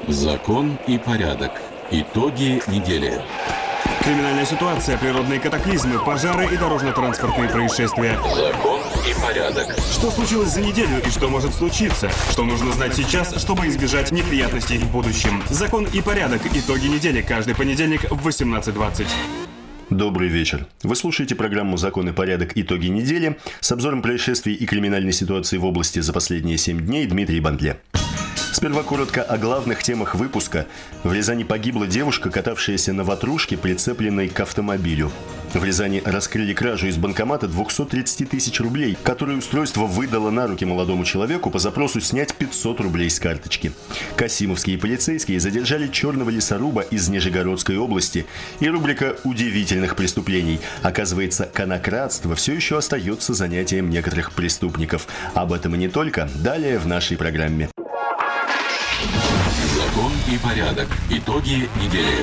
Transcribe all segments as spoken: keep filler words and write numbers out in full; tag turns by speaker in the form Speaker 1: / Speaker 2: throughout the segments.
Speaker 1: Закон и порядок. Итоги недели.
Speaker 2: Криминальная ситуация, природные катаклизмы, пожары и дорожно-транспортные происшествия.
Speaker 1: Закон и порядок.
Speaker 2: Что случилось за неделю и что может случиться? Что нужно знать сейчас, чтобы избежать неприятностей в будущем? Закон и порядок. Итоги недели. Каждый понедельник в восемнадцать двадцать.
Speaker 3: Добрый вечер. Вы слушаете программу «Закон и порядок. Итоги недели» с обзором происшествий и криминальной ситуации в области за последние семь дней Дмитрий Бандле. Сперва коротко о главных темах выпуска. В Рязани погибла девушка, катавшаяся на ватрушке, прицепленной к автомобилю. В Рязани раскрыли кражу из банкомата двести тридцать тысяч рублей, которое устройство выдало на руки молодому человеку по запросу снять пятьсот рублей с карточки. Касимовские полицейские задержали черного лесоруба из Нижегородской области. И рубрика удивительных преступлений. Оказывается, конокрадство все еще остается занятием некоторых преступников. Об этом и не только. Далее в нашей программе.
Speaker 1: Закон и порядок. Итоги недели.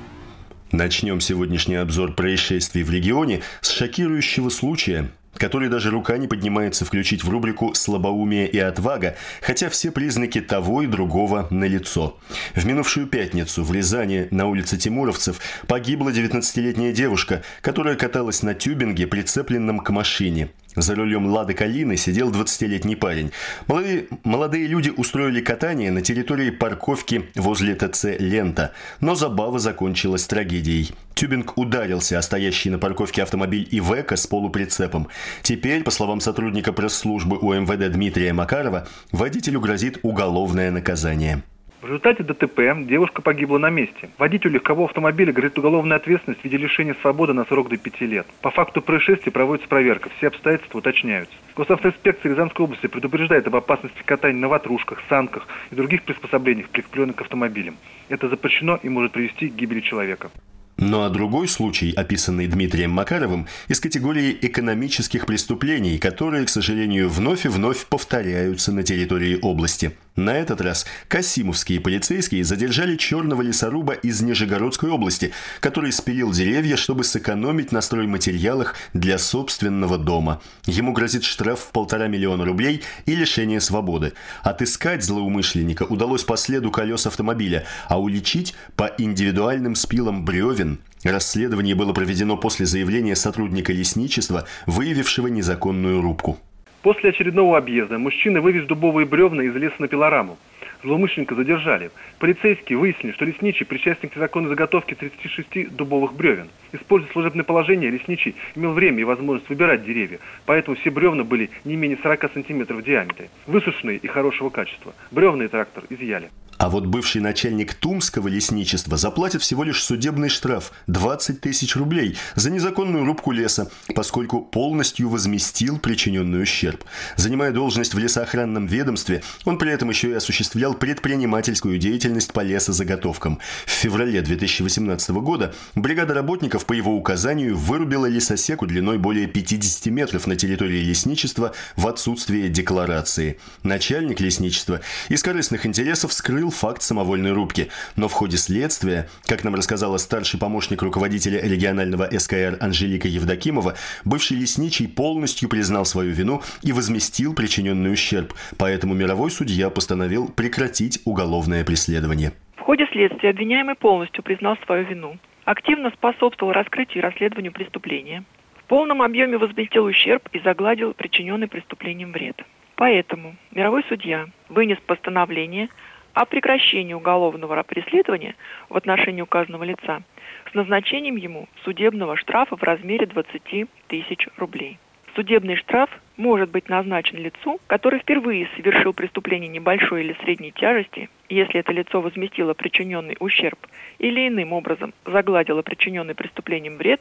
Speaker 3: Начнем сегодняшний обзор происшествий в регионе с шокирующего случая, который даже рука не поднимается включить в рубрику «Слабоумие и отвага», хотя все признаки того и другого налицо. В минувшую пятницу в Рязани на улице Тимуровцев погибла девятнадцатилетняя девушка, которая каталась на тюбинге, прицепленном к машине. За рулем «Лады Калины» сидел двадцатилетний парень. Молодые, молодые люди устроили катание на территории парковки возле ТЦ «Лента», но забава закончилась трагедией. Тюбинг ударился о стоящий на парковке автомобиль «Ивеко» с полуприцепом. Теперь, по словам сотрудника пресс-службы УМВД Дмитрия Макарова, водителю грозит уголовное наказание.
Speaker 4: В результате ДТП девушка погибла на месте. Водителю легкового автомобиля грозит уголовная ответственность в виде лишения свободы на срок до пяти лет. По факту происшествия проводится проверка, все обстоятельства уточняются. Госавтоинспекция Рязанской области предупреждает об опасности катания на ватрушках, санках и других приспособлениях, прикрепленных к автомобилям. Это запрещено и может привести к гибели человека.
Speaker 3: Ну а другой случай, описанный Дмитрием Макаровым, из категории экономических преступлений, которые, к сожалению, вновь и вновь повторяются на территории области. На этот раз касимовские полицейские задержали черного лесоруба из Нижегородской области, который спилил деревья, чтобы сэкономить на стройматериалах для собственного дома. Ему грозит штраф в полтора миллиона рублей и лишение свободы. Отыскать злоумышленника удалось по следу колес автомобиля, а уличить по индивидуальным спилам бревен. Расследование было проведено после заявления сотрудника лесничества, выявившего незаконную рубку.
Speaker 4: После очередного объезда мужчина вывез дубовые бревна из леса на пилораму. Злоумышленника задержали. Полицейские выяснили, что лесничий причастен к незаконной заготовке тридцати шести дубовых бревен. Используя служебное положение, лесничий имел время и возможность выбирать деревья, поэтому все бревна были не менее сорока сантиметров в диаметре, высушенные и хорошего качества. Бревна и трактор изъяли.
Speaker 3: А вот бывший начальник Тумского лесничества заплатит всего лишь судебный штраф – двадцать тысяч рублей за незаконную рубку леса, поскольку полностью возместил причиненный ущерб. Занимая должность в лесоохранном ведомстве, он при этом еще и осуществлял предпринимательскую деятельность по лесозаготовкам. В феврале две тысячи восемнадцатого года бригада работников по его указанию вырубила лесосеку длиной более пятидесяти метров на территории лесничества в отсутствие декларации. Начальник лесничества из корыстных интересов скрыл факт самовольной рубки. Но в ходе следствия, как нам рассказала старший помощник руководителя регионального эс ка эр Анжелика Евдокимова, бывший лесничий полностью признал свою вину и возместил причиненный ущерб. Поэтому мировой судья постановил прекратить уголовное преследование.
Speaker 5: В ходе следствия обвиняемый полностью признал свою вину, активно способствовал раскрытию и расследованию преступления, в полном объеме возместил ущерб и загладил причиненный преступлением вред. Поэтому мировой судья вынес постановление о прекращении уголовного преследования в отношении указанного лица с назначением ему судебного штрафа в размере двадцати тысяч рублей. Судебный штраф может быть назначен лицу, который впервые совершил преступление небольшой или средней тяжести, если это лицо возместило причиненный ущерб или иным образом загладило причиненный преступлением вред.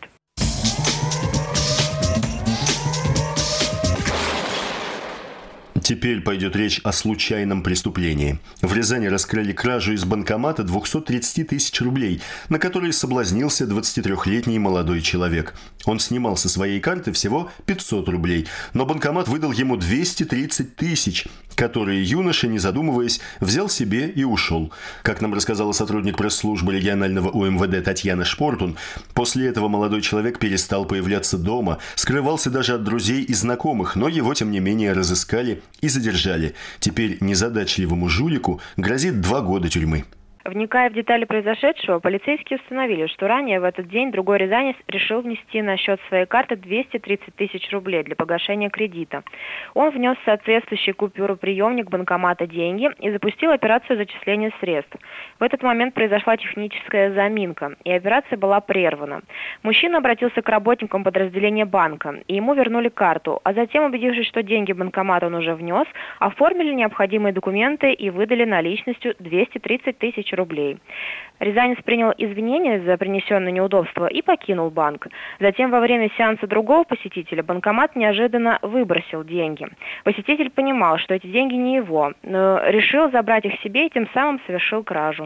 Speaker 3: Теперь пойдет речь о случайном преступлении. В Рязани раскрыли кражу из банкомата двести тридцать тысяч рублей, на которые соблазнился двадцатитрёхлетний молодой человек. Он снимал со своей карты всего пятьсот рублей, но банкомат выдал ему двести тридцать тысяч, которые юноша, не задумываясь, взял себе и ушел. Как нам рассказала сотрудник пресс-службы регионального у эм вэ дэ Татьяна Шпортун, после этого молодой человек перестал появляться дома, скрывался даже от друзей и знакомых, но его, тем не менее, разыскали и задержали. Теперь незадачливому жулику грозит два года тюрьмы.
Speaker 6: Вникая в детали произошедшего, полицейские установили, что ранее в этот день другой рязанец решил внести на счет своей карты двести тридцать тысяч рублей для погашения кредита. Он внес соответствующий купюроприемник банкомата деньги и запустил операцию зачисления средств. В этот момент произошла техническая заминка, и операция была прервана. Мужчина обратился к работникам подразделения банка, и ему вернули карту, а затем, убедившись, что деньги в банкомат он уже внес, оформили необходимые документы и выдали наличностью двести тридцать тысяч рублей. Рязанец принял извинения за принесенное неудобство и покинул банк. Затем во время сеанса другого посетителя банкомат неожиданно выбросил деньги. Посетитель понимал, что эти деньги не его, но решил забрать их себе и тем самым совершил кражу.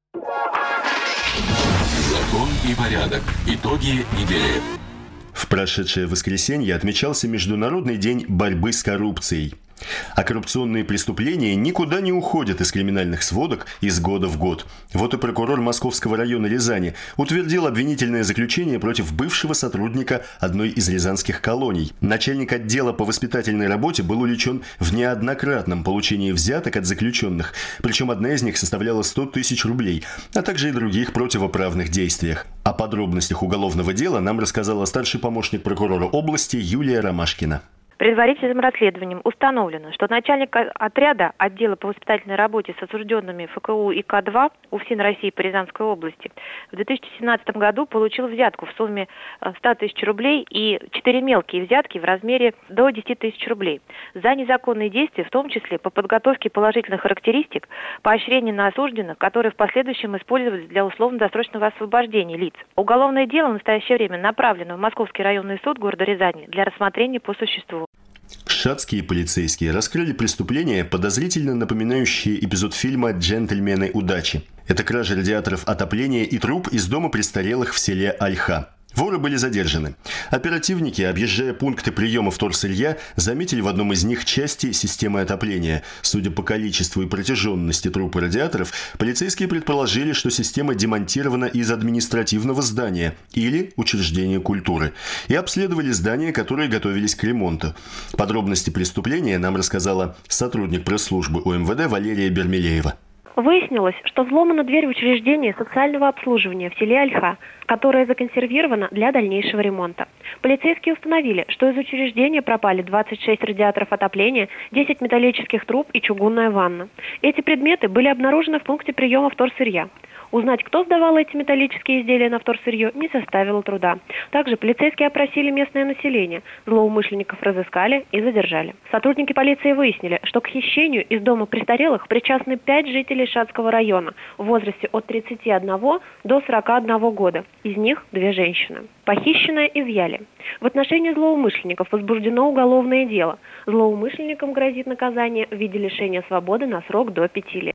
Speaker 1: Закон и порядок. Итоги недели.
Speaker 3: В прошедшее воскресенье отмечался Международный день борьбы с коррупцией. А коррупционные преступления никуда не уходят из криминальных сводок из года в год. Вот и прокурор Московского района Рязани утвердил обвинительное заключение против бывшего сотрудника одной из рязанских колоний. Начальник отдела по воспитательной работе был уличен в неоднократном получении взяток от заключенных, причем одна из них составляла сто тысяч рублей, а также и других противоправных действиях. О подробностях уголовного дела нам рассказала старший помощник прокурора области Юлия Ромашкина.
Speaker 6: Предварительным расследованием установлено, что начальник отряда отдела по воспитательной работе с осужденными эф ка у и ка два УФСИН России по Рязанской области в две тысячи семнадцатом году получил взятку в сумме ста тысяч рублей и четыре мелкие взятки в размере до десяти тысяч рублей за незаконные действия, в том числе по подготовке положительных характеристик, поощрение на осужденных, которые в последующем использовались для условно-досрочного освобождения лиц. Уголовное дело в настоящее время направлено в Московский районный суд города Рязани для рассмотрения по существу.
Speaker 3: Шацкие полицейские раскрыли преступление, подозрительно напоминающее эпизод фильма «Джентльмены удачи». Это кража радиаторов отопления и труб из дома престарелых в селе Ольха. Воры были задержаны. Оперативники, объезжая пункты приема вторсырья, заметили в одном из них части системы отопления. Судя по количеству и протяженности труб и радиаторов, полицейские предположили, что система демонтирована из административного здания или учреждения культуры, и обследовали здания, которые готовились к ремонту. Подробности преступления нам рассказала сотрудник пресс-службы у эм вэ дэ Валерия Бермелеева.
Speaker 6: Выяснилось, что взломана дверь в учреждение социального обслуживания в селе Ольха, которая законсервирована для дальнейшего ремонта. Полицейские установили, что из учреждения пропали двадцать шесть радиаторов отопления, десять металлических труб и чугунная ванна. Эти предметы были обнаружены в пункте приема вторсырья. Узнать, кто сдавал эти металлические изделия на вторсырье, не составило труда. Также полицейские опросили местное население, злоумышленников разыскали и задержали. Сотрудники полиции выяснили, что к хищению из дома престарелых причастны пять жителей Шацкого района в возрасте от тридцати одного до сорока одного года. Из них две женщины. Похищенное изъяли. В отношении злоумышленников возбуждено уголовное дело. Злоумышленникам грозит наказание в виде лишения свободы на срок до пяти лет.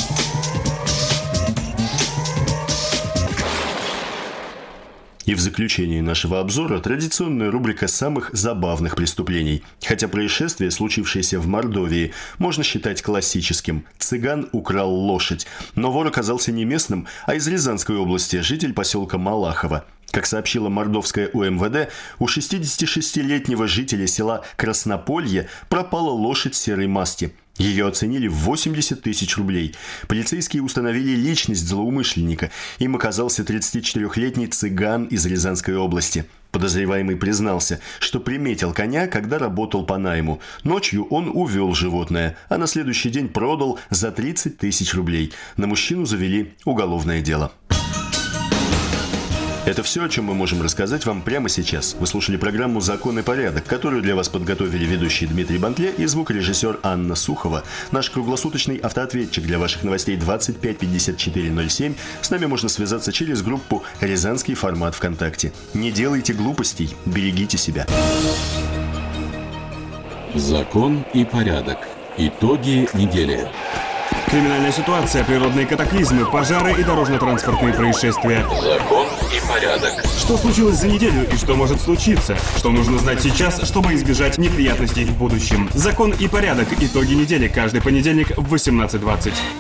Speaker 3: И в заключении нашего обзора традиционная рубрика самых забавных преступлений. Хотя происшествие, случившееся в Мордовии, можно считать классическим. Цыган украл лошадь. Но вор оказался не местным, а из Рязанской области, житель поселка Малахово. Как сообщила мордовская у эм вэ дэ, у шестидесятишестилетнего жителя села Краснополье пропала лошадь серой масти. Ее оценили в восемьдесят тысяч рублей. Полицейские установили личность злоумышленника. Им оказался тридцатичетырёхлетний цыган из Рязанской области. Подозреваемый признался, что приметил коня, когда работал по найму. Ночью он увел животное, а на следующий день продал за тридцать тысяч рублей. На мужчину завели уголовное дело. Это все, о чем мы можем рассказать вам прямо сейчас. Вы слушали программу «Закон и порядок», которую для вас подготовили ведущий Дмитрий Бантле и звукорежиссер Анна Сухова. Наш круглосуточный автоответчик для ваших новостей двадцать пять пятьдесят четыре ноль семь. С нами можно связаться через группу «Рязанский формат ВКонтакте». Не делайте глупостей, берегите себя.
Speaker 1: Закон и порядок. Итоги недели.
Speaker 2: Криминальная ситуация, природные катаклизмы, пожары и дорожно-транспортные происшествия.
Speaker 1: Закон и порядок.
Speaker 2: Что случилось за неделю и что может случиться? Что нужно знать сейчас, чтобы избежать неприятностей в будущем? Закон и порядок. Итоги недели каждый понедельник в восемнадцать двадцать.